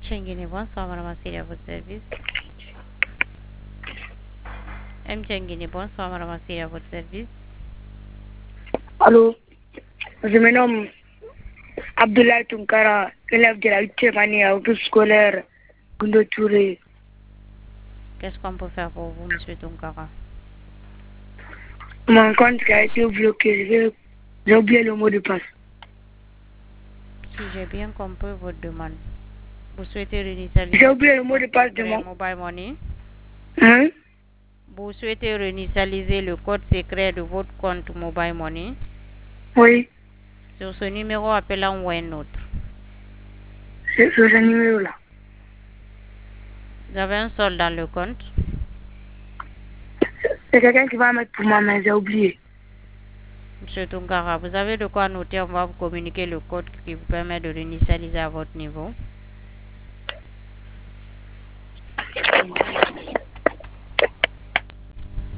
Chengini, bonsoir, madame Assiri, à votre service. M. Chengini, bonsoir, madame Assiri, à votre service. Allô, je me nomme Abdoulaye Tunkara, élève de la 8e année à groupe scolaire Gundo Touré. Qu'est-ce qu'on peut faire pour vous, monsieur Tunkara? Mon compte qui a été bloqué, j'ai oublié le mot de passe. Si j'ai bien compris votre demande, vous souhaitez réinitialiser J'ai oublié le le mot code de passe de secret mon... Mobile Money? Hein? Vous souhaitez réinitialiser le code secret de votre compte Mobile Money Oui, sur ce numéro appelant ou un autre? c'est ce numéro-là. Vous avez un solde dans le compte? C'est quelqu'un qui va mettre pour moi, mais j'ai oublié. Monsieur Tunkara, vous avez de quoi noter, on va vous communiquer le code qui vous permet de réinitialiser à votre niveau.